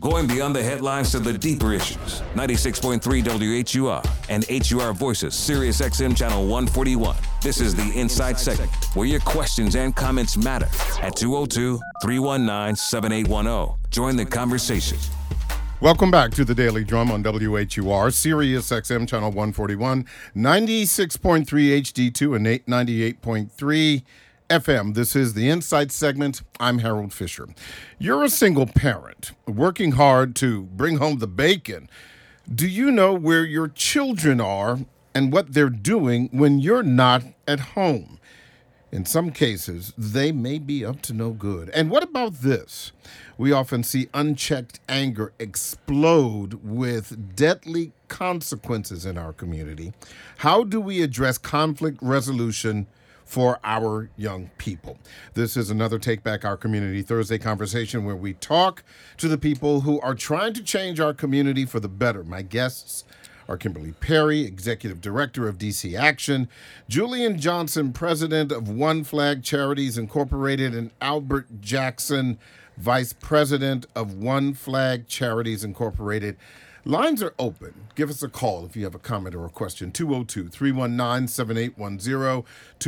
Going beyond the headlines to the deeper issues. 96.3 WHUR and HUR Voices, Sirius XM Channel 141. This is the Inside Segment, where your questions and comments matter. At 202-319-7810. Join the conversation. Welcome back to the Daily Drum on WHUR, Sirius XM Channel 141, 96.3 HD2 and 98.3 FM. This is the Insight Segment. I'm Harold Fisher. You're a single parent working hard to bring home the bacon. Do you know where your children are and what they're doing when you're not at home? In some cases, they may be up to no good. And what about this? We often see unchecked anger explode with deadly consequences in our community. How do we address conflict resolution for our young people? This is another Take Back Our Community Thursday conversation where we talk to the people who are trying to change our community for the better. My guests are Kimberly Perry, Executive Director of DC Action, Julian Johnson, President of One Flag Charities Incorporated, and Albert Jackson, Vice President of One Flag Charities Incorporated. Lines are open. Give us a call if you have a comment or a question. 202-319-7810,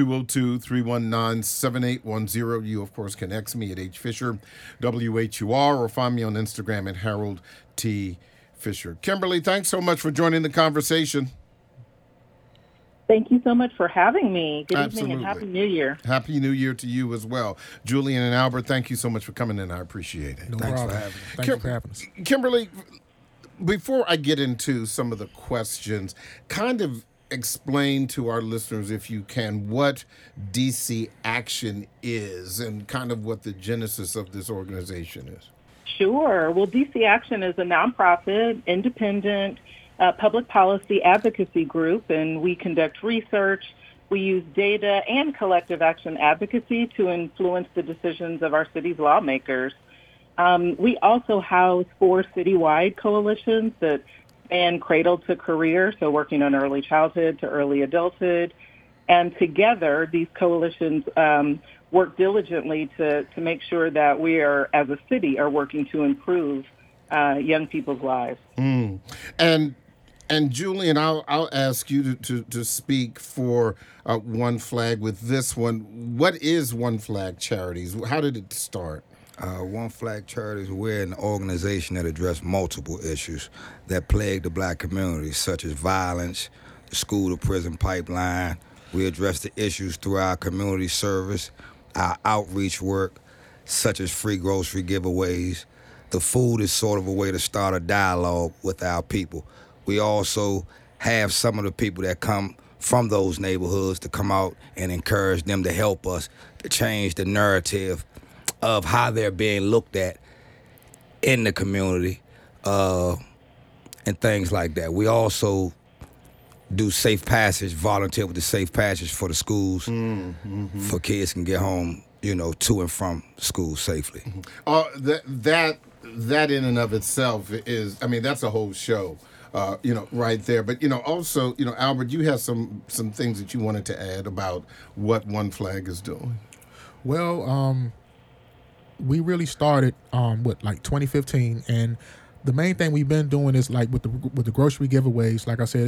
202-319-7810. You, of course, can X me at HFisher, WHUR, or find me on Instagram at Harold T. Fisher. Kimberly, thanks so much for joining the conversation. Thank you so much for having me. Good Absolutely. evening and Happy New Year. Happy New Year to you as well. Julian and Albert, thank you so much for coming in. I appreciate it. No problem. Thank you for having us. Kimberly, before I get into some of the questions, kind of explain to our listeners, if you can, what DC Action is and kind of what the genesis of this organization is. Sure. Well, DC Action is a nonprofit, independent public policy advocacy group, and we conduct research. We use data and collective action advocacy to influence the decisions of our city's lawmakers. We also house 4 citywide coalitions that span cradle to career, so working on early childhood to early adulthood. And together, these coalitions work diligently to make sure that we are, as a city, are working to improve young people's lives. And Julian, I'll ask you to speak for One Flag with this one. What is One Flag Charities? How did it start? One Flag Charities, we're an organization that addresses multiple issues that plague the black community, such as violence, the school-to-prison pipeline. We address the issues through our community service, our outreach work, such as free grocery giveaways. The food is sort of a way to start a dialogue with our people. We also have some of the people that come from those neighborhoods to come out and encourage them to help us to change the narrative of how they're being looked at in the community and things like that. We also do safe passage, volunteer with the safe passage for the schools, for kids can get home, to and from school safely. That in and of itself is, that's a whole show, right there. But, also, Albert, you have some things that you wanted to add about what One Flag is doing. Well, we really started, 2015, and the main thing we've been doing is with the grocery giveaways. Like I said,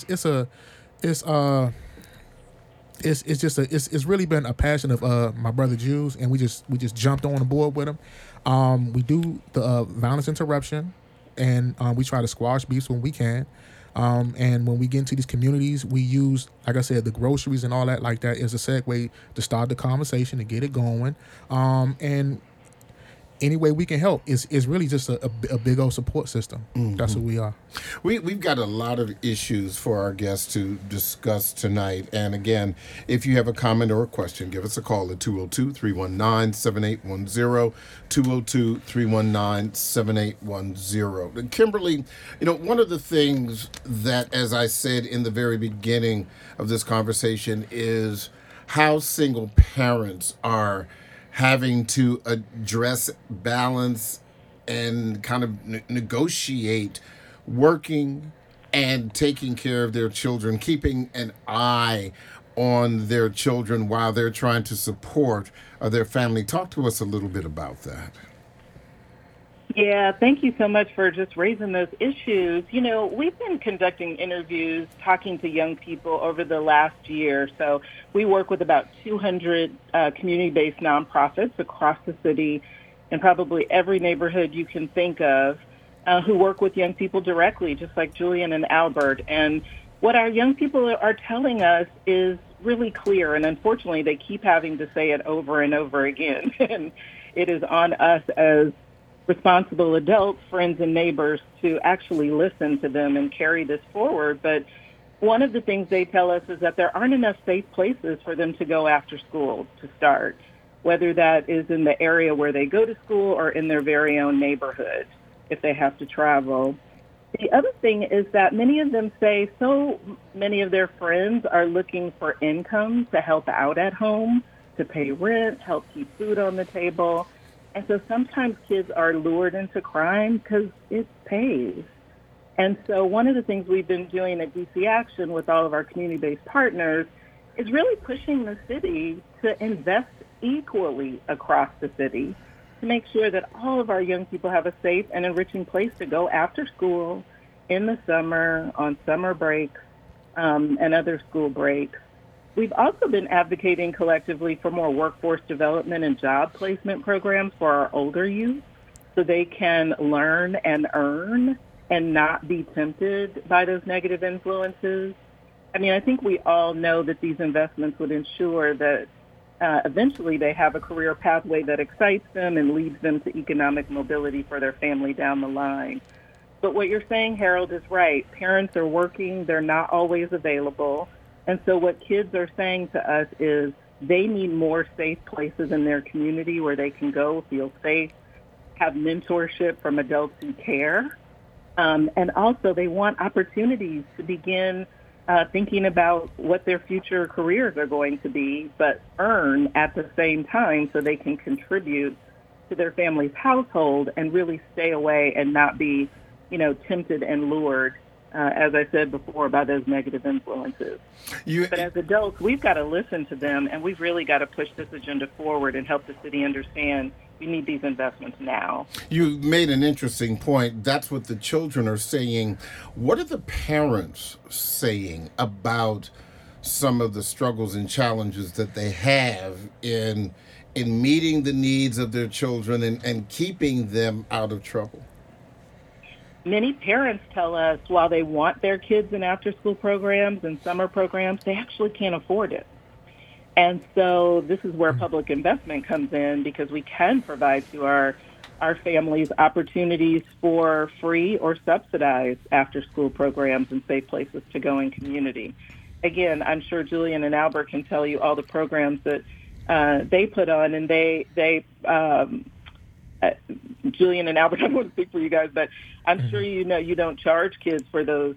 it's really been a passion of my brother Jules, and we just jumped on board with him. We do the violence interruption, and we try to squash beefs when we can. And when we get into these communities, we use, like I said, the groceries and all that like that as a segue to start the conversation and get it going. And any way we can help is really just a big old support system. Mm-hmm. That's what we are. We've got a lot of issues for our guests to discuss tonight. And again, if you have a comment or a question, give us a call at 202-319-7810, 202-319-7810. Kimberly, one of the things that, as I said in the very beginning of this conversation, is how single parents are having to address, balance, and kind of negotiate working and taking care of their children, keeping an eye on their children while they're trying to support their family. Talk to us a little bit about that. Yeah, thank you so much for just raising those issues. You know, we've been conducting interviews, talking to young people over the last year. So we work with about 200 community-based nonprofits across the city in probably every neighborhood you can think of who work with young people directly, just like Julian and Albert. And what our young people are telling us is really clear. And unfortunately, they keep having to say it over and over again. And it is on us as responsible adults, friends, and neighbors to actually listen to them and carry this forward. But one of the things they tell us is that there aren't enough safe places for them to go after school to start, whether that is in the area where they go to school or in their very own neighborhood if they have to travel. The other thing is that many of them say so many of their friends are looking for income to help out at home, to pay rent, help keep food on the table. And so sometimes kids are lured into crime because it pays. And so one of the things we've been doing at DC Action with all of our community-based partners is really pushing the city to invest equally across the city to make sure that all of our young people have a safe and enriching place to go after school, in the summer, on summer breaks, and other school breaks. We've also been advocating collectively for more workforce development and job placement programs for our older youth so they can learn and earn and not be tempted by those negative influences. I mean, I think we all know that these investments would ensure that eventually they have a career pathway that excites them and leads them to economic mobility for their family down the line. But what you're saying, Harold, is right. Parents are working. They're not always available. And so what kids are saying to us is they need more safe places in their community where they can go, feel safe, have mentorship from adults who care. And also they want opportunities to begin thinking about what their future careers are going to be, but earn at the same time so they can contribute to their family's household and really stay away and not be, tempted and lured, as I said before, by those negative influences. But as adults, we've got to listen to them, and we've really got to push this agenda forward and help the city understand we need these investments now. You made an interesting point. That's what the children are saying. What are the parents saying about some of the struggles and challenges that they have in meeting the needs of their children and keeping them out of trouble? Many parents tell us while they want their kids in after-school programs and summer programs, they actually can't afford it. And so this is where public investment comes in, because we can provide to our families opportunities for free or subsidized after-school programs and safe places to go in community. Again, I'm sure Julian and Albert can tell you all the programs that they put on, and Julian and Albert, I don't want to speak for you guys, but I'm sure you don't charge kids for those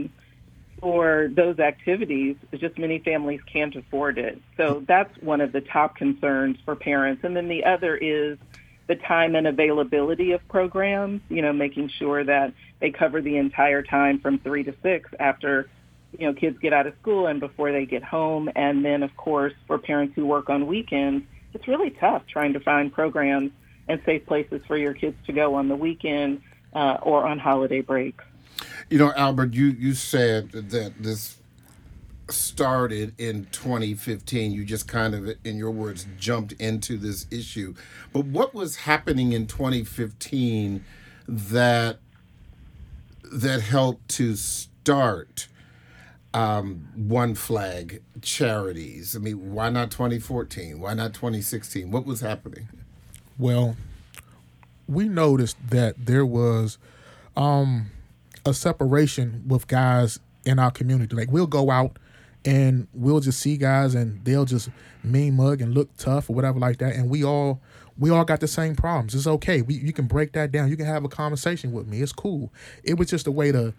activities. It's just many families can't afford it. So that's one of the top concerns for parents. And then the other is the time and availability of programs, making sure that they cover the entire time from 3 to 6 after, kids get out of school and before they get home. And then, of course, for parents who work on weekends, it's really tough trying to find programs and safe places for your kids to go on the weekend or on holiday breaks. Albert, you said that this started in 2015. You just kind of, in your words, jumped into this issue. But what was happening in 2015 that helped to start One Flag Charities? I mean, why not 2014? Why not 2016? What was happening? Well, we noticed that there was a separation with guys in our community. Like, we'll go out and we'll just see guys and they'll just mean mug and look tough or whatever like that. And we all got the same problems. It's okay. You can break that down. You can have a conversation with me. It's cool. It was just a way to,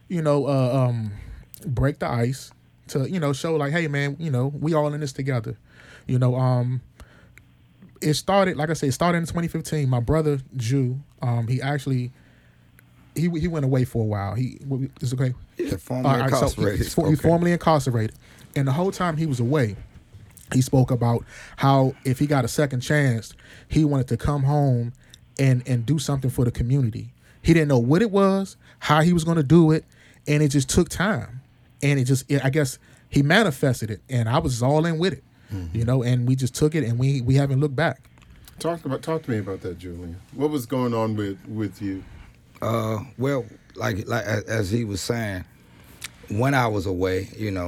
break the ice to, show like, hey man, we all in this together. It started, like I said, in 2015. My brother, Jew, he went away for a while. It's okay? Yeah, formerly incarcerated. So he's formerly incarcerated. And the whole time he was away, he spoke about how if he got a second chance, he wanted to come home and do something for the community. He didn't know what it was, how he was going to do it, and it just took time. And I guess he manifested it, and I was all in with it, and we just took it, and we haven't looked back. Talk to me about that, Julian. What was going on with you? Well, like as he was saying, when I was away,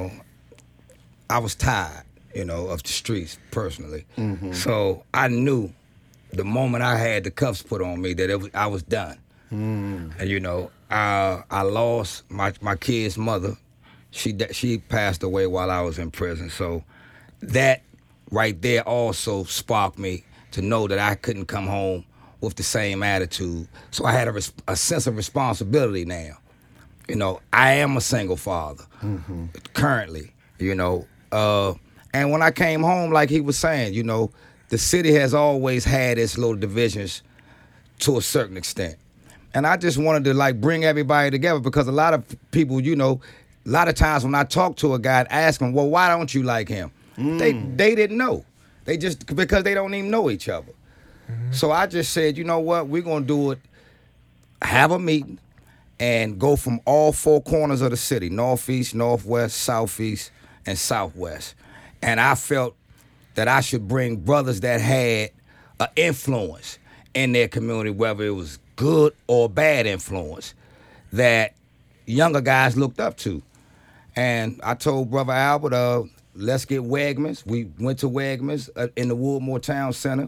I was tired, of the streets personally. Mm-hmm. So I knew the moment I had the cuffs put on me that I was done. Mm. And I lost my kid's mother. She passed away while I was in prison. So that right there also sparked me to know that I couldn't come home with the same attitude. So I had a sense of responsibility now. I am a single father currently, and when I came home, like he was saying, the city has always had its little divisions to a certain extent. And I just wanted to bring everybody together, because a lot of people, a lot of times when I talk to a guy and ask him, well, why don't you like him? They didn't know. They just, because they don't even know each other. Mm-hmm. So I just said, you know what, we're going to do it, have a meeting, and go from all four corners of the city, northeast, northwest, southeast, and southwest. And I felt that I should bring brothers that had an influence in their community, whether it was good or bad influence, that younger guys looked up to. And I told Brother Albert, let's get Wegmans. We went to Wegmans in the Woodmore Town Center,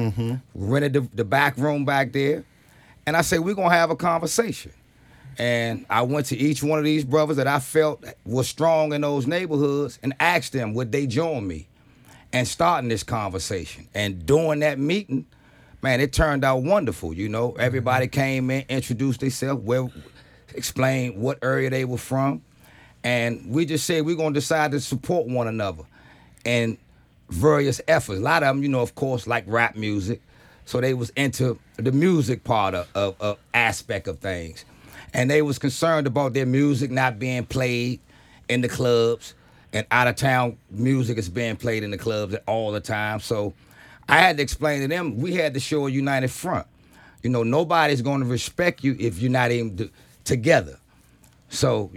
rented the back room back there, and I said, we're going to have a conversation. And I went to each one of these brothers that I felt was strong in those neighborhoods and asked them, would they join me and starting this conversation. And during that meeting, man, it turned out wonderful. Everybody came in, introduced themselves, explained what area they were from. And we just said we're going to decide to support one another in various efforts. A lot of them, of course, like rap music. So they was into the music part of aspect of things. And they was concerned about their music not being played in the clubs. And out-of-town music is being played in the clubs all the time. So I had to explain to them, we had to show a united front. Nobody's going to respect you if you're not even together. So,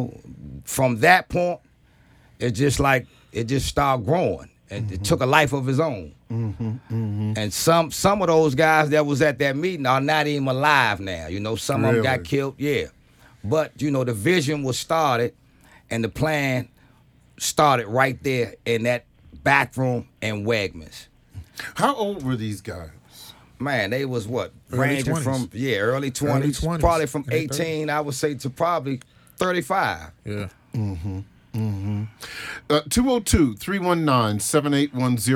from that point, it just started growing. And it took a life of its own. And some of those guys that was at that meeting are not even alive now. Some of them got killed, yeah. But, the vision was started, and the plan started right there in that back room in Wegmans. How old were these guys? Man, they was what? Early Ranging 20s. from, early 20s. Probably from 18, I would say, to probably 35. Yeah. 202-319-7810,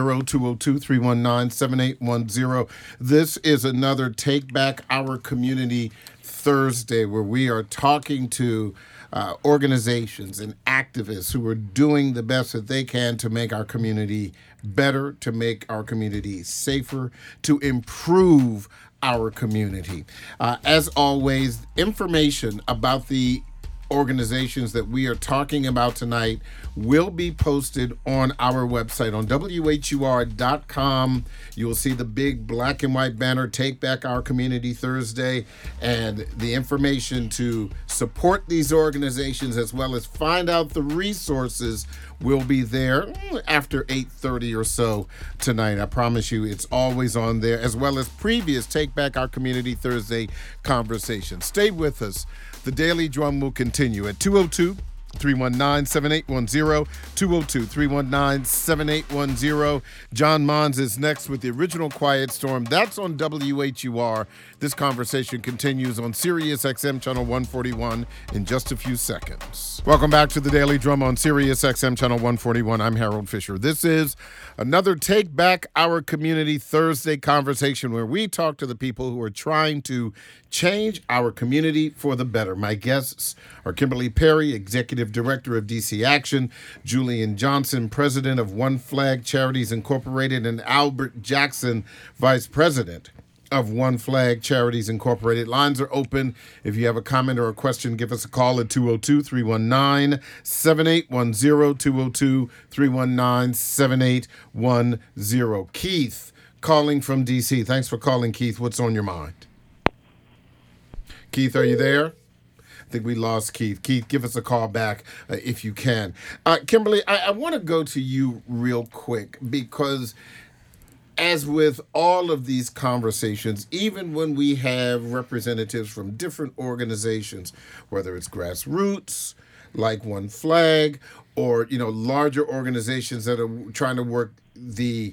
202-319-7810. This is another Take Back Our Community Thursday, where we are talking to organizations and activists who are doing the best that they can to make our community better, to make our community safer, to improve our community. As always, information about the organizations that we are talking about tonight will be posted on our website on WHUR.com. You'll see the big black and white banner, Take Back Our Community Thursday, and the information to support these organizations as well as find out the resources will be there after 8:30 or so tonight. I promise you it's always on there, as well as previous Take Back Our Community Thursday conversations. Stay with us. The Daily Drum will continue at 202-319-7810, 202-319-7810. John Mons is next with the original Quiet Storm. That's on WHUR. This conversation continues on Sirius XM Channel 141 in just a few seconds. Welcome back to the Daily Drum on Sirius XM Channel 141. I'm Harold Fisher. This is another Take Back Our Community Thursday conversation where we talk to the people who are trying to change our community for the better. My guests are Kimberly Perry, Executive Director of DC Action, Julian Johnson, President of One Flag Charities Incorporated, and Albert Jackson, Vice President of One Flag Charities Incorporated. Lines are open. If you have a comment or a question, give us a call at 202-319-7810, 202-319-7810. Keith calling from D.C. Thanks for calling, Keith. What's on your mind? Keith, are you there? I think we lost Keith. Keith, give us a call back if you can. Kimberly, I want to go to you real quick because as with all of these conversations, even when we have representatives from different organizations, whether it's grassroots, like One Flag, or larger organizations that are trying to work the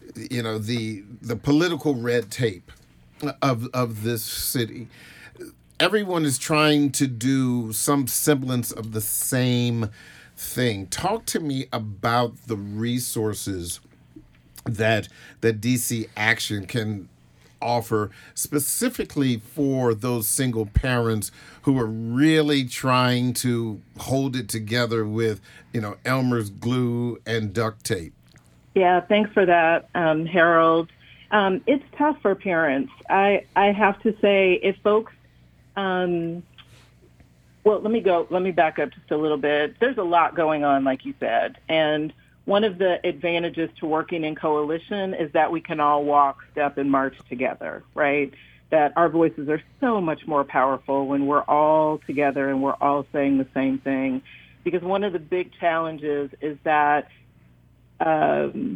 political red tape of this city, everyone is trying to do some semblance of the same thing. Talk to me about the resources that DC Action can offer specifically for those single parents who are really trying to hold it together with, Elmer's glue and duct tape. Yeah, thanks for that, Harold. It's tough for parents. I have to say, if folks, well, let me back up just a little bit. There's a lot going on, like you said, and one of the advantages to working in coalition is that we can all walk, step, and march together, right? That our voices are so much more powerful when we're all together and we're all saying the same thing. Because one of the big challenges is that, crime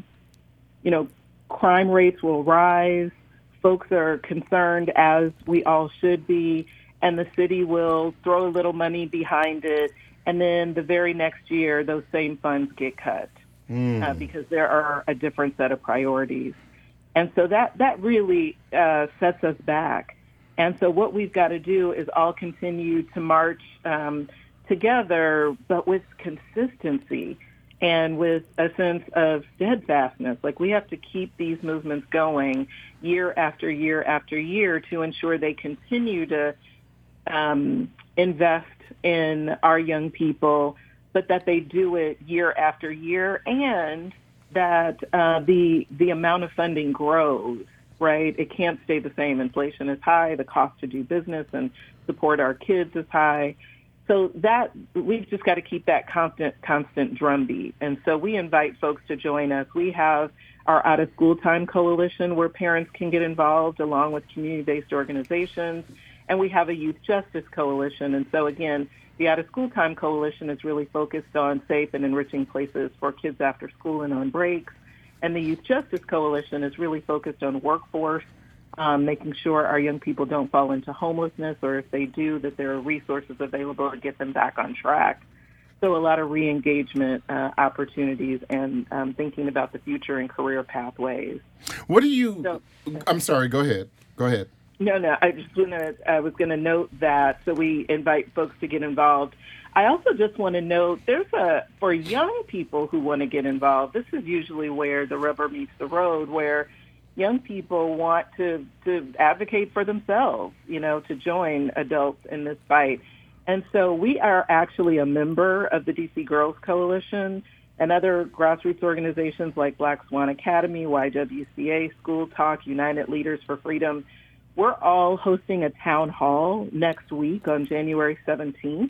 rates will rise. Folks are concerned, as we all should be, and the city will throw a little money behind it. And then the very next year, those same funds get cut. Because there are a different set of priorities. And so that really sets us back. And so what we've got to do is all continue to march together, but with consistency and with a sense of steadfastness. Like, we have to keep these movements going year after year after year to ensure they continue to invest in our young people, but that they do it year after year, and that the amount of funding grows, right? It can't stay the same. Inflation is high. The cost to do business and support our kids is high. So that we've just got to keep that constant drumbeat. And so we invite folks to join us. We have our Out of School Time Coalition where parents can get involved along with community-based organizations. And we have a Youth Justice Coalition. And so, again, the Out of School Time Coalition is really focused on safe and enriching places for kids after school and on breaks. And the Youth Justice Coalition is really focused on workforce, making sure our young people don't fall into homelessness, or if they do, that there are resources available to get them back on track. So a lot of re-engagement opportunities and thinking about the future and career pathways. What do you... I'm sorry, go ahead. No, I was going to note that, so we invite folks to get involved. I also just want to note for young people who want to get involved, this is usually where the rubber meets the road, where young people want to advocate for themselves, to join adults in this fight. And so we are actually a member of the DC Girls Coalition and other grassroots organizations like Black Swan Academy, YWCA, School Talk, United Leaders for Freedom. We're all hosting a town hall next week on January 17th.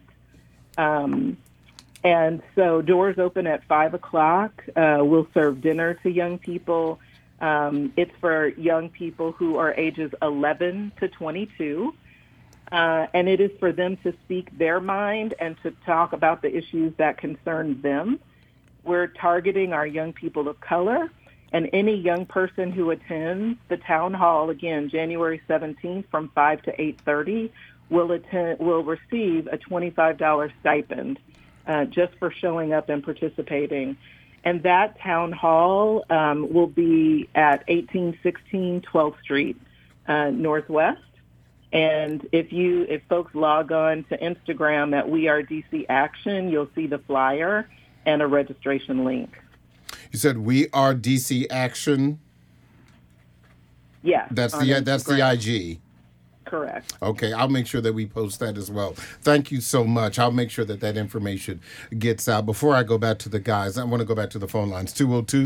And so doors open at 5 o'clock. We'll serve dinner to young people. It's for young people who are ages 11 to 22. And it is for them to speak their mind and to talk about the issues that concern them. We're targeting our young people of color. And any young person who attends the town hall, again, January 17th from 5 to 8:30, will receive a $25 stipend just for showing up and participating. And that town hall will be at 1816 12th Street Northwest. And if folks log on to Instagram at We Are DC Action, you'll see the flyer and a registration link. You said We Are DC Action? Yeah. That's the IG. Correct. Okay, I'll make sure that we post that as well. Thank you so much. I'll make sure that information gets out. Before I go back to the guys, I want to go back to the phone lines.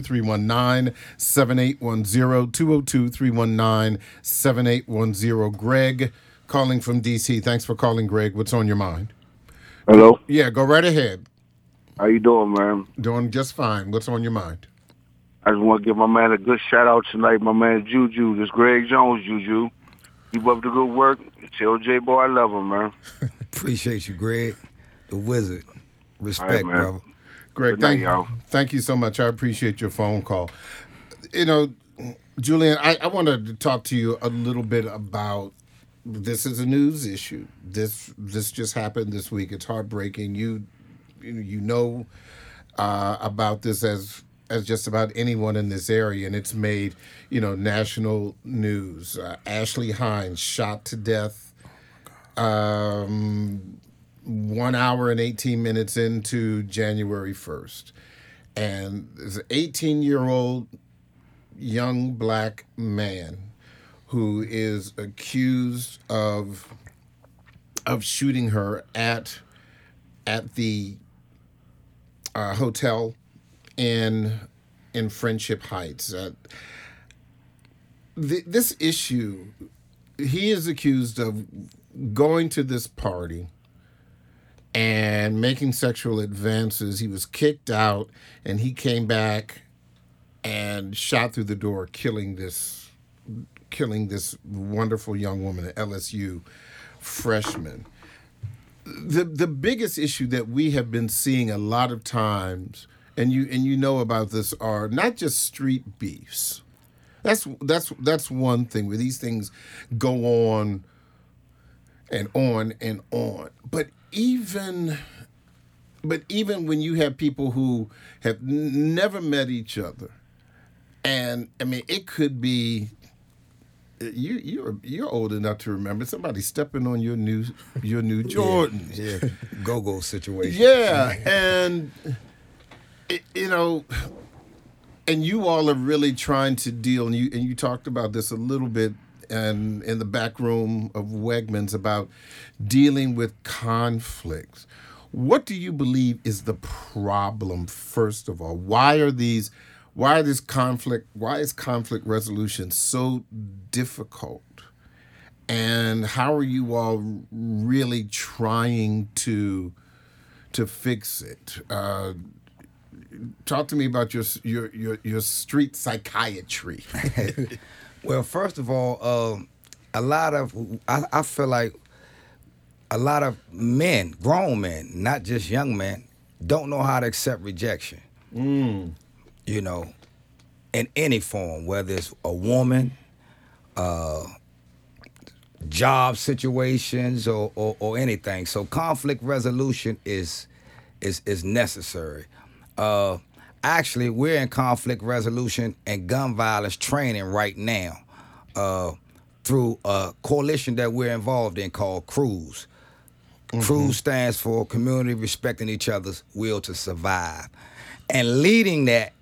202-319-7810, 202-319-7810. Greg calling from D.C. Thanks for calling, Greg. What's on your mind? Hello? Yeah, go right ahead. How you doing, man? Doing just fine. What's on your mind? I just want to give my man a good shout out tonight. My man Juju, this Greg Jones Juju. Keep up the good work. Tell J-Boy I love him, man. Appreciate you, Greg, the wizard. Respect, All right, man. brother. Greg, Good night, y'all. thank you so much. I appreciate your phone call. You know, Julian, I wanted to talk to you a little bit about, this is a news issue. This just happened this week. It's heartbreaking. You know about this as just about anyone in this area, and it's made, national news. Ashley Hines shot to death 1 hour and 18 minutes into January 1st. And there's an 18-year-old young black man who is accused of shooting her at the hotel in Friendship Heights. This issue, he is accused of going to this party and making sexual advances. He was kicked out, and he came back and shot through the door, killing this wonderful young woman, an LSU freshman. The biggest issue that we have been seeing a lot of times, and you know about this, are not just street beefs. That's one thing where these things go on and on and on. But even when you have people who have never met each other, and I mean, it could be you're old enough to remember somebody stepping on your new Jordans. Yeah, go-go situation. Yeah, and and you all are really trying to deal, and you talked about this a little bit and in the back room of Wegmans about dealing with conflicts. What do you believe is the problem, first of all? Why is conflict resolution so difficult? And how are you all really trying to fix it? Talk to me about your street psychiatry. Well, first of all, I feel like a lot of men, grown men, not just young men, don't know how to accept rejection. In any form, whether it's a woman, job situations, or anything. So conflict resolution is necessary. Actually, we're in conflict resolution and gun violence training right now through a coalition that we're involved in called CRUISE. Mm-hmm. CRUISE stands for Community Respecting Each Other's Will to Survive. And leading that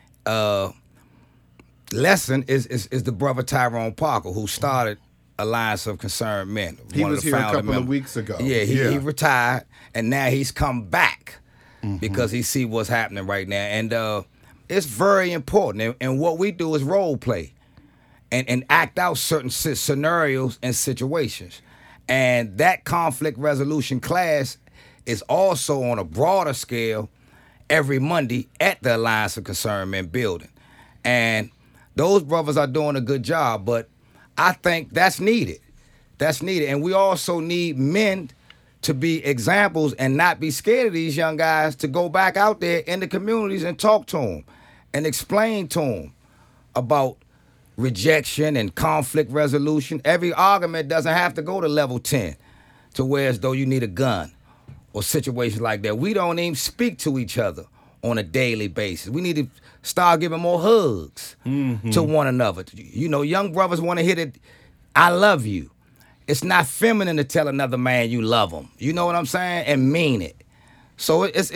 lesson is the brother Tyrone Parker, who started Alliance of Concerned Men. He was here a couple of weeks ago. Yeah, he retired, and now he's come back because he see what's happening right now. And it's very important. And what we do is role play and act out certain scenarios and situations. And that conflict resolution class is also on a broader scale every Monday at the Alliance of Concerned Men building. And those brothers are doing a good job, but I think that's needed. That's needed. And we also need men to be examples and not be scared of these young guys to go back out there in the communities and talk to them and explain to them about rejection and conflict resolution. Every argument doesn't have to go to level 10 to where as though you need a gun or situations like that. We don't even speak to each other on a daily basis. We need to start giving more hugs to one another. Young brothers want to hear that I love you. It's not feminine to tell another man you love him. You know what I'm saying? And mean it. So it's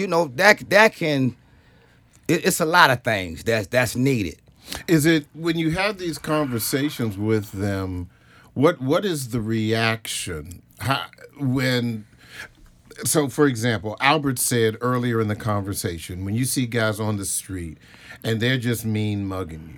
a lot of things that's needed. Is it when you have these conversations with them, what is the reaction? So, for example, Albert said earlier in the conversation, when you see guys on the street and they're just mean mugging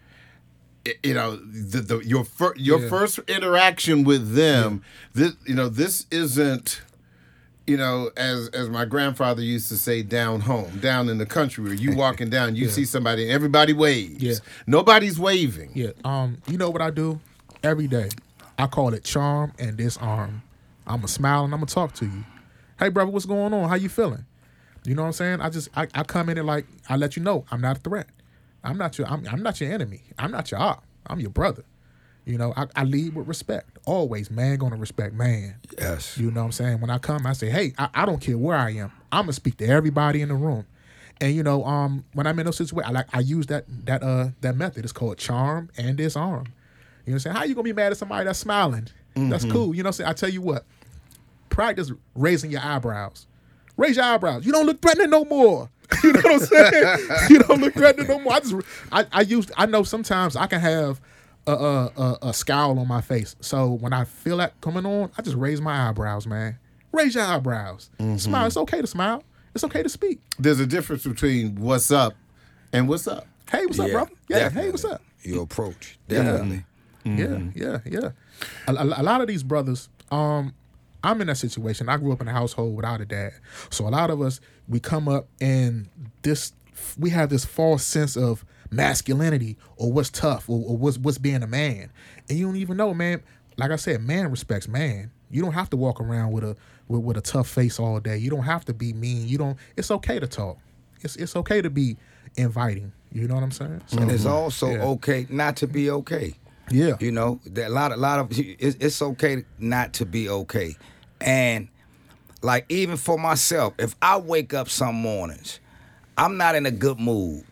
you, your first interaction with them, this isn't you know, as my grandfather used to say, down home, down in the country, where you walking down, you see somebody, and everybody waves. Yeah. Nobody's waving. Yeah. You know what I do every day? I call it charm and disarm. I'm gonna smile and I'm gonna talk to you. Hey, brother, what's going on? How you feeling? You know what I'm saying? I come in and like I let you know I'm not a threat. I'm not your enemy. I'm not your op. I'm your brother. You know, I lead with respect. Always, man gonna respect man. Yes. You know what I'm saying? When I come, I say, hey, I don't care where I am. I'm gonna speak to everybody in the room. And you know, when I'm in those situations, I use that method. It's called charm and disarm. You know what I'm saying? How you gonna be mad at somebody that's smiling? That's cool. You know what I'm saying? I tell you what, practice raising your eyebrows. Raise your eyebrows. You don't look threatening no more. You know what I'm saying? You don't look threatening no more. I know sometimes I can have a scowl on my face. So when I feel that coming on, I just raise my eyebrows, man. Raise your eyebrows. Smile. It's okay to smile. It's okay to speak. There's a difference between what's up and what's up. Hey, what's up, brother? Yeah, definitely. hey, what's up? Your approach, definitely. Yeah. A lot of these brothers, I'm in that situation. I grew up in a household without a dad. So a lot of us, we come up and we have this false sense of masculinity or what's tough or what's being a man. And you don't even know, man. Like I said, man respects man. You don't have to walk around with a tough face all day. You don't have to be mean. It's okay to talk. It's okay to be inviting. You know what I'm saying? So, And it's also okay not to be okay. Yeah. You know, a lot of it's okay not to be okay. And like even for myself, if I wake up some mornings, I'm not in a good mood.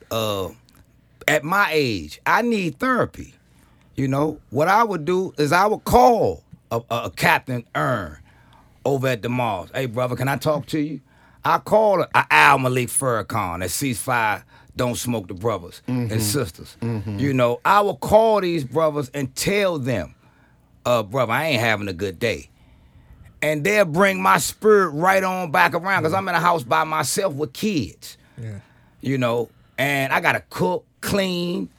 At my age, I need therapy. You know, what I would do is I would call a Captain Earn over at the Mars. Hey, brother, can I talk to you? I call Al Malik Farrakhan at Ceasefire Don't Smoke the brothers and sisters. You know, I will call these brothers and tell them, brother, I ain't having a good day. And they'll bring my spirit right on back around because I'm in a house by myself with kids. Yeah. You know, and I got to cook, clean,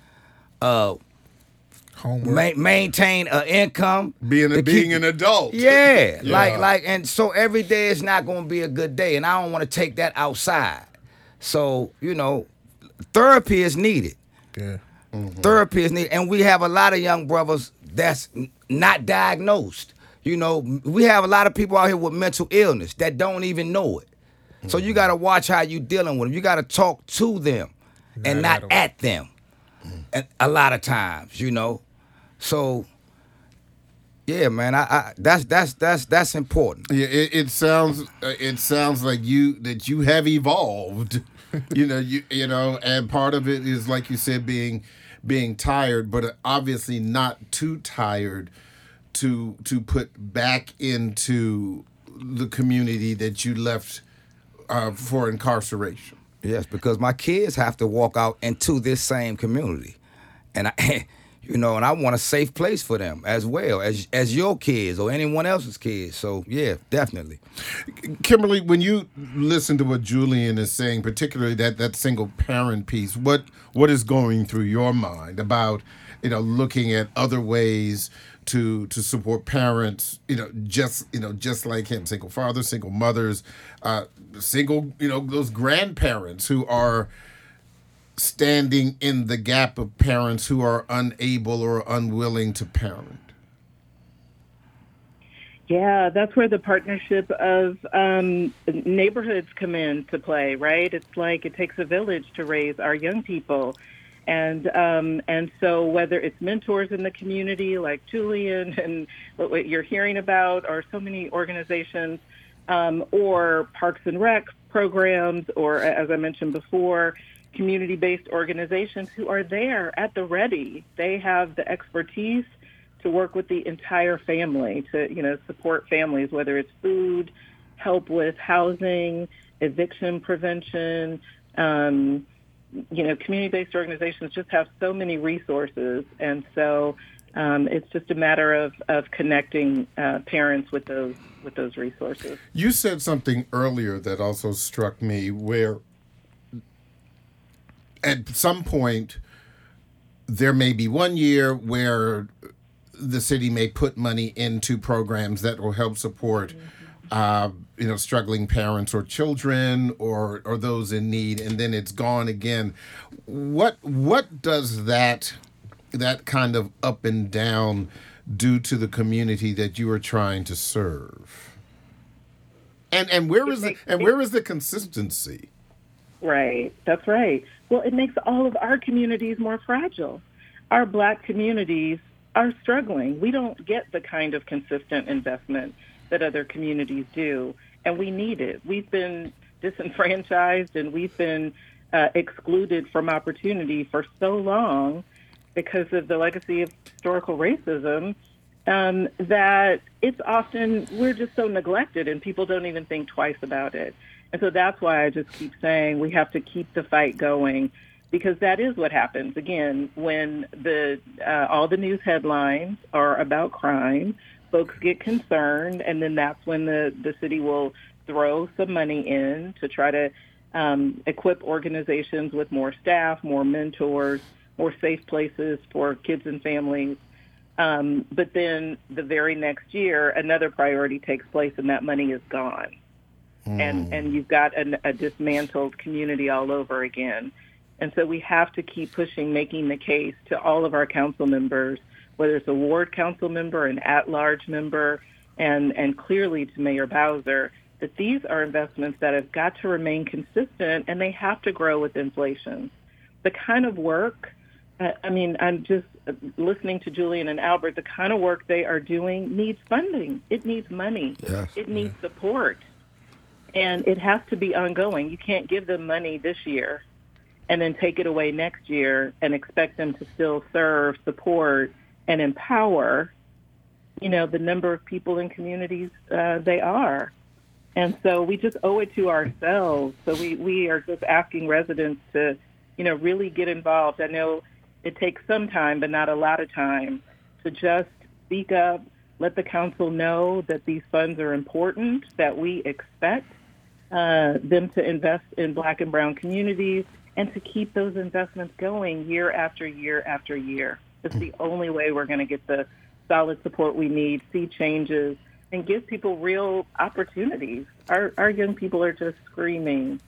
Homework. maintain an income. Being an adult. Yeah, Yeah. like, and so every day is not going to be a good day, and I don't want to take that outside. So, you know, therapy is needed. Yeah. Therapy is needed, and we have a lot of young brothers that's not diagnosed. You know, we have a lot of people out here with mental illness that don't even know it. So you got to watch how you dealing with them. You got to talk to them and not at them. And a lot of times, you know. So, yeah, man, that's important. Yeah, it sounds like you have evolved. you know, and part of it is like you said, being tired, but obviously not too tired to put back into the community that you left for incarceration. Yes, because my kids have to walk out into this same community, and and I want a safe place for them as well as your kids or anyone else's kids. So yeah, definitely. Kimberly, when you listen to what Julian is saying, particularly that single parent piece, what is going through your mind about looking at other ways to support parents, just like him, single fathers, single mothers, those grandparents who are standing in the gap of parents who are unable or unwilling to parent? Yeah, that's where the partnership of neighborhoods come into play, right? It's like it takes a village to raise our young people. And so whether it's mentors in the community like Julian and what you're hearing about, or so many organizations, or Parks and Rec programs, or as I mentioned before, community-based organizations who are there at the ready. They have the expertise to work with the entire family to, support families, whether it's food, help with housing, eviction prevention. Community-based organizations just have so many resources, and so it's just a matter of connecting parents with those resources. You said something earlier that also struck me, where at some point there may be one year where the city may put money into programs that will help support struggling parents or children or those in need, and then it's gone again. What does that kind of up and down do to the community that you are trying to serve? And where is the consistency? Right, that's right. Well, it makes all of our communities more fragile. Our Black communities are struggling. We don't get the kind of consistent investment that other communities do, and we need it. We've been disenfranchised and we've been excluded from opportunity for so long because of the legacy of historical racism that it's often, we're just so neglected and people don't even think twice about it. And so that's why I just keep saying we have to keep the fight going, because that is what happens, again, when all the news headlines are about crime, folks get concerned, and then that's when the city will throw some money in to try to equip organizations with more staff, more mentors, more safe places for kids and families. But then the very next year, another priority takes place, and that money is gone. And you've got a dismantled community all over again. And so we have to keep pushing, making the case to all of our council members, whether it's a ward council member, an at-large member, and clearly to Mayor Bowser, that these are investments that have got to remain consistent, and they have to grow with inflation. The kind of work, I'm just listening to Julian and Albert, the kind of work they are doing needs funding. It needs money. Yes. It needs support. And it has to be ongoing. You can't give them money this year and then take it away next year and expect them to still serve, support, and empower, the number of people in communities they are. And so we just owe it to ourselves. So we are just asking residents to, really get involved. I know it takes some time, but not a lot of time, to just speak up, let the council know that these funds are important, that we expect them to invest in Black and brown communities, and to keep those investments going year after year after year. It's the only way we're going to get the solid support we need, see changes, and give people real opportunities. Our young people are just screaming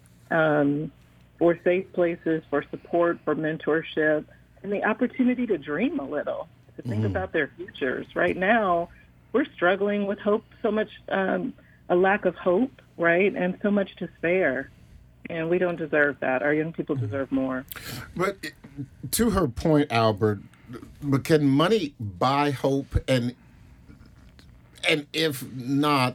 for safe places, for support, for mentorship, and the opportunity to dream a little, to think about their futures. Right now, we're struggling with hope, so much, a lack of hope, right, and so much despair. And we don't deserve that. Our young people deserve more. But to her point, Albert, but can money buy hope? And if not,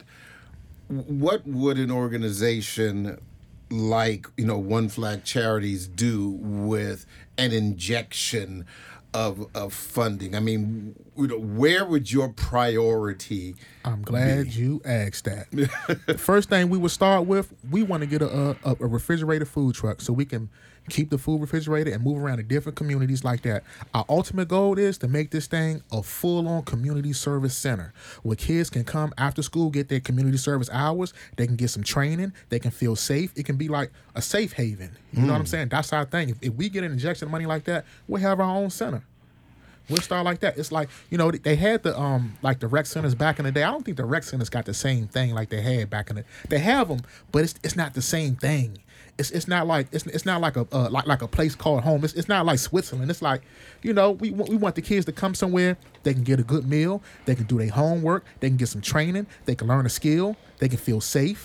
what would an organization like, One Flag Charities do with an injection of funding? I mean, where would your priority I'm glad you asked that. The first thing we would start with, we want to get a refrigerated food truck so we can keep the food refrigerated and move around to different communities like that. Our ultimate goal is to make this thing a full-on community service center where kids can come after school, get their community service hours, they can get some training, they can feel safe. It can be like a safe haven. You know what I'm saying? That's our thing. If we get an injection of money like that, we'll have our own center. We'll start like that. It's like, they had the like the rec centers back in the day. I don't think the rec centers got the same thing like they had back in the. They have them, but it's not the same thing. It's not like it's not like a place called home. It's not like Switzerland. It's like, we want the kids to come somewhere. They can get a good meal. They can do their homework. They can get some training. They can learn a skill. They can feel safe.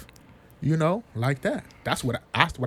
Like that. That's what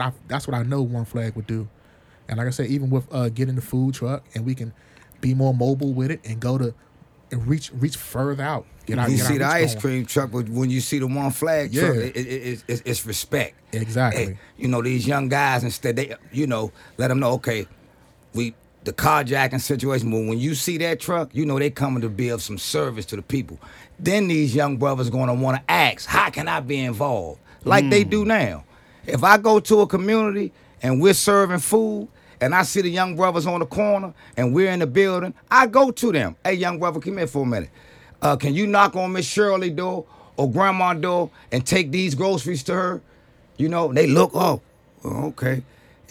I know One Flag would do. And like I said, even with getting the food truck, and we can be more mobile with it and go to and reach further out. You see the ice cream truck, but when you see the One Flag truck, it's respect. Exactly. Hey, these young guys, instead, they, let them know, okay, the carjacking situation, but when you see that truck, they coming to be of some service to the people. Then these young brothers going to want to ask, how can I be involved? Like they do now. If I go to a community and we're serving food, and I see the young brothers on the corner, and we're in the building, I go to them. Hey, young brother, come here for a minute. Can you knock on Miss Shirley door or Grandma door and take these groceries to her? They look, okay.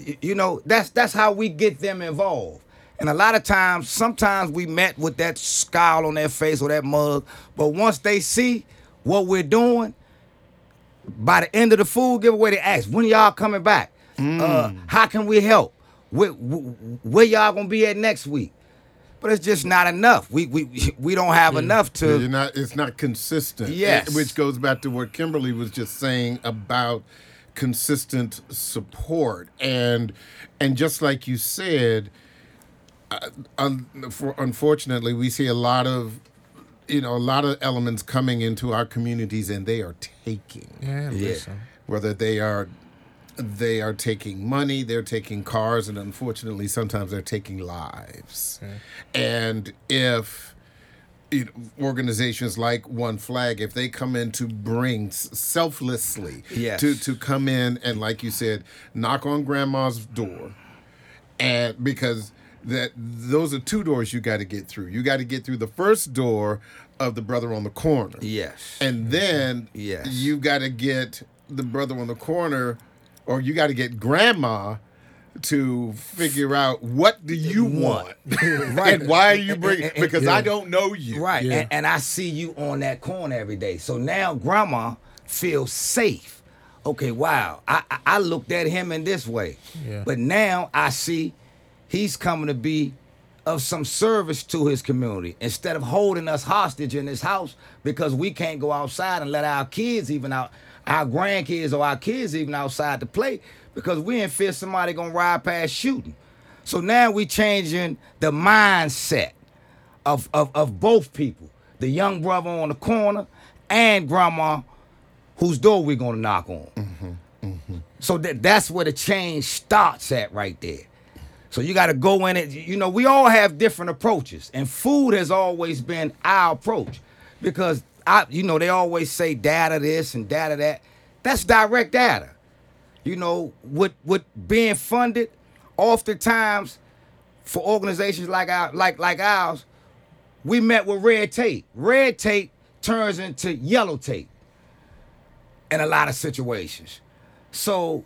That's how we get them involved. And a lot of times, sometimes we met with that scowl on their face or that mug, but once they see what we're doing, by the end of the food giveaway, they ask, when y'all coming back? How can we help? Where y'all gonna be at next week? But it's just not enough. We don't have enough to. It's not consistent. Yes. Which goes back to what Kimberly was just saying about consistent support, and just like you said, unfortunately, we see a lot of elements coming into our communities, and they are taking. Yeah. Listen. Whether they are taking money, they're taking cars, and unfortunately, sometimes they're taking lives. Okay. And if organizations like One Flag, if they come in to bring selflessly, Yes. to come in and, like you said, knock on grandma's door, and because those are two doors you got to get through. You got to get through the first door of the brother on the corner. Yes. And then Yes. you got to get the brother on the corner, or you got to get grandma to figure out what do you want, right? And why are you bringing? Because I don't know you, Right. Yeah. And I see you on that corner every day. So now grandma feels safe. Okay, wow. I looked at him in this way. Yeah. But now I see he's coming to be of some service to his community instead of holding us hostage in his house because we can't go outside and let our kids even out, our grandkids or our kids even outside to play because we in fear somebody gonna ride past shooting. So now we changing the mindset of both people, the young brother on the corner and grandma whose door we gonna knock on. So that's where the change starts at right there. So you got to go in it. You know, we all have different approaches, and food has always been our approach because they always say data this and data that. That's direct data. You know, with being funded, oftentimes for organizations like ours, we met with red tape. Red tape turns into yellow tape in a lot of situations. So,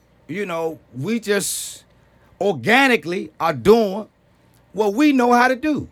we just organically are doing what we know how to do.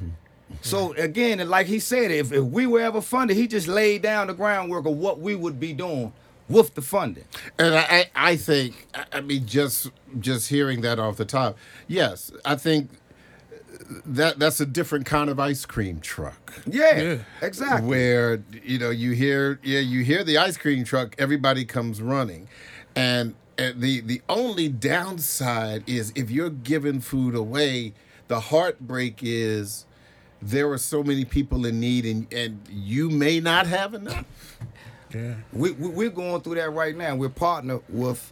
So again, like he said, if we were ever funded, he just laid down the groundwork of what we would be doing with the funding. And I think, just hearing that off the top, yes, I think that's a different kind of ice cream truck. Yeah. Exactly. Where you hear the ice cream truck, everybody comes running, and the only downside is if you're giving food away, the heartbreak is there are so many people in need, and you may not have enough. Yeah. We're going through that right now. We're partnered with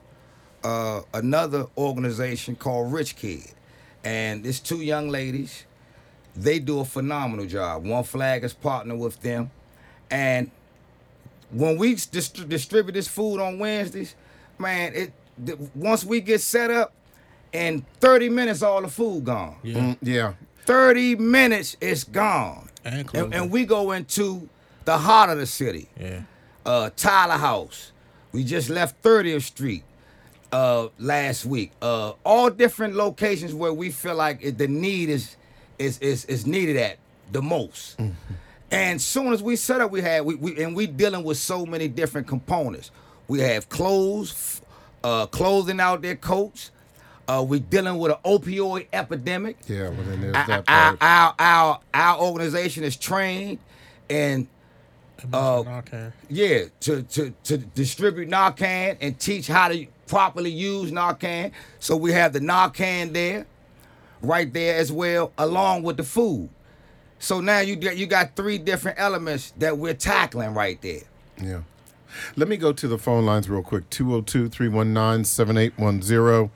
another organization called Rich Kid. And it's two young ladies. They do a phenomenal job. One Flag is partnered with them. And when we distribute this food on Wednesdays, man, once we get set up, in 30 minutes, all the food gone. Yeah. 30 minutes, it's gone. And we go into the heart of the city. Yeah. Tyler House. We just left 30th Street last week. All different locations where we feel like the need is needed at the most. And soon as we set up, we dealing with so many different components. We have clothes, clothing out there, coats. We dealing with an opioid epidemic. Yeah, well then there's that part. Our organization is trained and to distribute Narcan and teach how to properly use Narcan. So we have the Narcan there, right there as well, along with the food. So now you got three different elements that we're tackling right there. Yeah. Let me go to the phone lines real quick. 202-319-7810.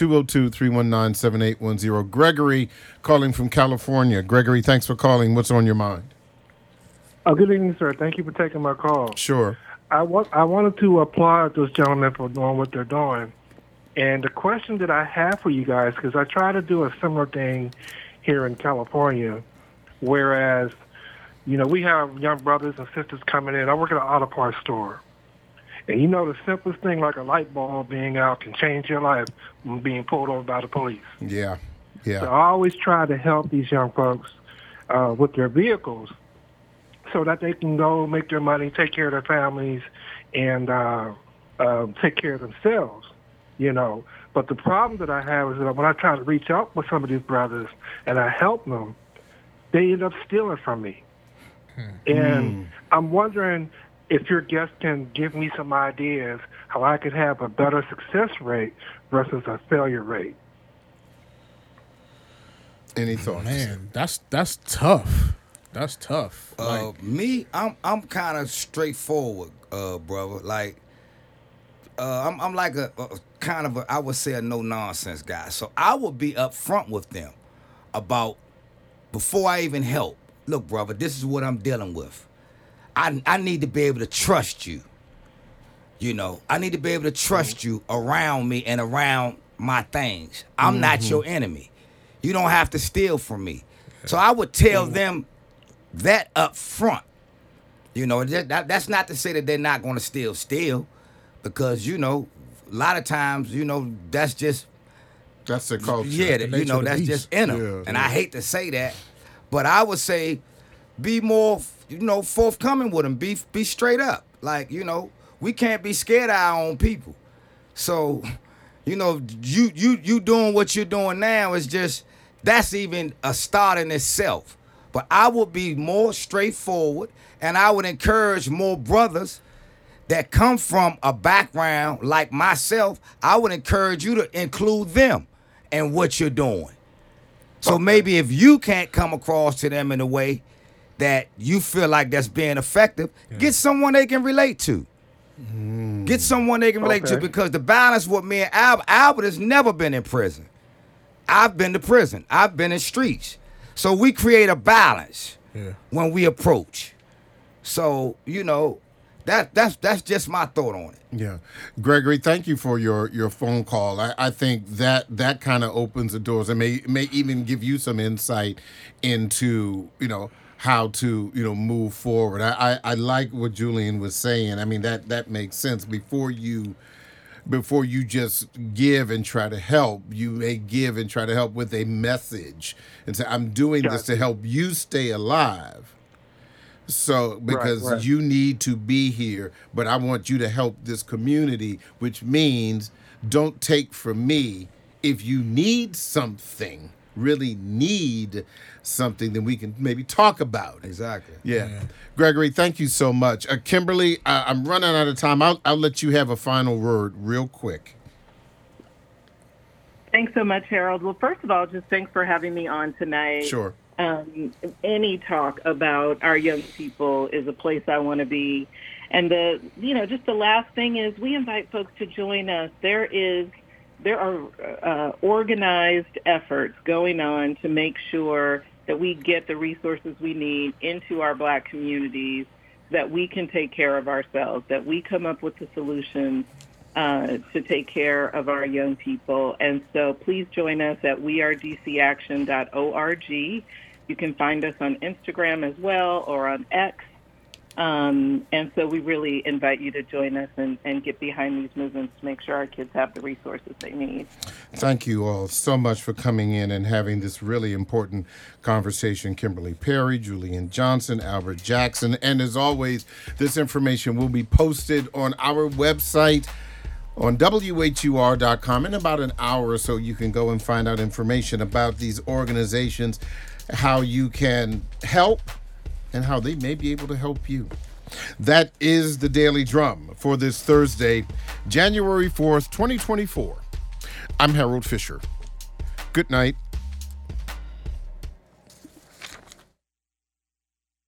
202-319-7810. Gregory calling from California. Gregory, thanks for calling. What's on your mind? Good evening, sir. Thank you for taking my call. Sure. I wanted to applaud those gentlemen for doing what they're doing. And the question that I have for you guys, because I try to do a similar thing here in California, whereas, we have young brothers and sisters coming in. I work at an auto parts store. And the simplest thing like a light bulb being out can change your life from being pulled over by the police. Yeah. So I always try to help these young folks with their vehicles so that they can go make their money, take care of their families, and take care of themselves, you know. But the problem that I have is that when I try to reach out with some of these brothers and I help them, they end up stealing from me. And I'm wondering if your guest can give me some ideas how I could have a better success rate versus a failure rate. Any thoughts? Man, that's tough. That's tough. Me, I'm kind of straightforward, brother. Like, I'm like a kind of I would say a no nonsense guy. So I would be upfront with them about before I even help. Look, brother, this is what I'm dealing with. I need to be able to trust you. You know, I need to be able to trust you around me and around my things. I'm not your enemy. You don't have to steal from me. So I would tell them that up front. You know, that's not to say that they're not going to steal, because, you know, a lot of times, you know, that's just... That's the culture. Yeah, you know, that's just in them. Yeah, and I hate to say that, but I would say be more, you know, forthcoming with them. Be straight up. Like, you know, we can't be scared of our own people. So, you know, you doing what you're doing now is just, that's even a start in itself. But I would be more straightforward, and I would encourage more brothers that come from a background like myself. I would encourage you to include them in what you're doing. So maybe if you can't come across to them in a way that you feel like that's being effective, get someone they can relate to. Get someone they can relate to, because the balance with me and Albert has never been in prison. I've been to prison. I've been in streets. So we create a balance when we approach. So, you know, that's just my thought on it. Yeah. Gregory, thank you for your phone call. I think that kind of opens the doors and may even give you some insight into, you know, how to, you know, move forward. I like what Julian was saying. I mean, that makes sense. Before you just give and try to help, you may give and try to help with a message and say, I'm doing this to help you stay alive. So, because you need to be here, but I want you to help this community, which means don't take from me. If you need something, really need something, then we can maybe talk about it. Exactly. Yeah. Gregory, thank you so much. Kimberly, I'm running out of time. I'll let you have a final word real quick. Thanks so much, Harold. Well, first of all, just thanks for having me on tonight. Sure. Any talk about our young people is a place I want to be. And just the last thing is we invite folks to join us. There are organized efforts going on to make sure that we get the resources we need into our Black communities, that we can take care of ourselves, that we come up with the solutions to take care of our young people. And so please join us at wearedcaction.org. You can find us on Instagram as well, or on X. And so we really invite you to join us and get behind these movements to make sure our kids have the resources they need. Thank you all so much for coming in and having this really important conversation. Kimberly Perry, Julian Johnson, Albert Jackson. And as always, this information will be posted on our website on WHUR.com in about an hour or so. You can go and find out information about these organizations, how you can help, and how they may be able to help you. That is the Daily Drum for this Thursday, January 4th, 2024. I'm Harold Fisher. Good night.